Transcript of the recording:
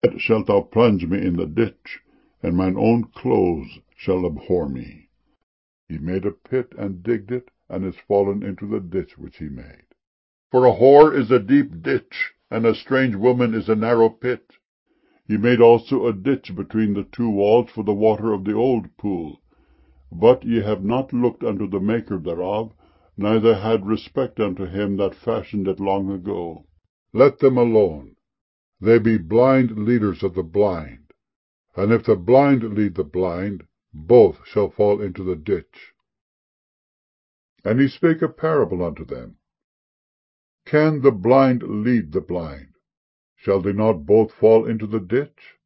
Yet shalt thou plunge me in the ditch, and mine own clothes shall abhor me. He made a pit, and digged it, and is fallen into the ditch which he made. For a whore is a deep ditch, and a strange woman is a narrow pit. He made also a ditch between the two walls for the water of the old pool. But ye have not looked unto the maker thereof, neither had respect unto him that fashioned it long ago. Let them alone. They be blind leaders of the blind. And if the blind lead the blind, both shall fall into the ditch. And he spake a parable unto them. Can the blind lead the blind? Shall they not both fall into the ditch?